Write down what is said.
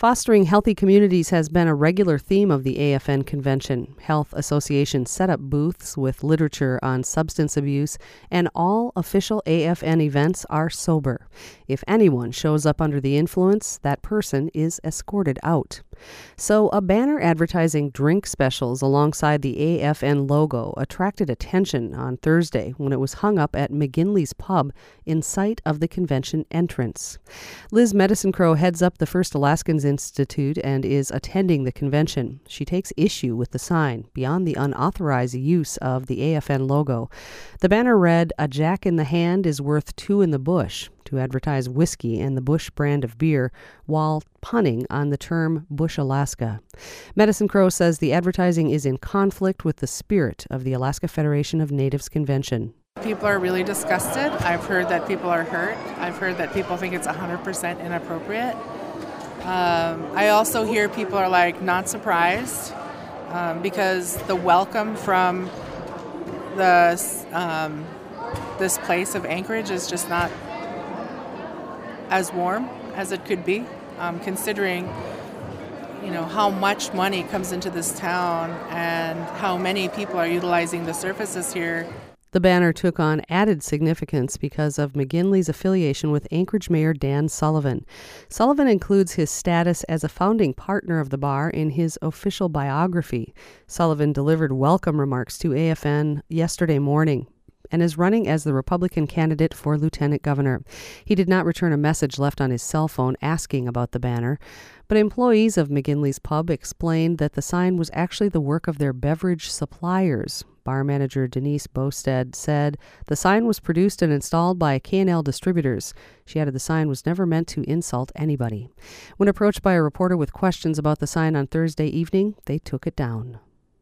Fostering healthy communities has been a regular theme of the AFN convention. Health associations set up booths with literature on substance abuse, and all official AFN events are sober. If anyone shows up under the influence, that person is escorted out. So a banner advertising drink specials alongside the AFN logo attracted attention on Thursday when it was hung up at McGinley's Pub in sight of the convention entrance. Liz Medicine Crow heads up the First Alaskans Institute and is attending the convention. She takes issue with the sign beyond the unauthorized use of the AFN logo. The banner read, "A Jack in the Hand is worth two in the bush," to advertise whiskey and the Bush brand of beer, while punning on the term Bush Alaska. Medicine Crow says the advertising is in conflict with the spirit of the Alaska Federation of Natives Convention. People are really disgusted. I've heard that people are hurt. I've heard that people think it's 100% inappropriate. I also hear people are not surprised because the welcome from this place of Anchorage is just not as warm as it could be, considering how much money comes into this town and how many people are utilizing the services here. The banner took on added significance because of McGinley's affiliation with Anchorage Mayor Dan Sullivan. Sullivan includes his status as a founding partner of the bar in his official biography. Sullivan delivered welcome remarks to AFN yesterday morning and is running as the Republican candidate for lieutenant governor. He did not return a message left on his cell phone asking about the banner, but employees of McGinley's Pub explained that the sign was actually the work of their beverage suppliers. Bar manager Denise Bosted said the sign was produced and installed by K&L Distributors. She added the sign was never meant to insult anybody. When approached by a reporter with questions about the sign on Thursday evening, they took it down.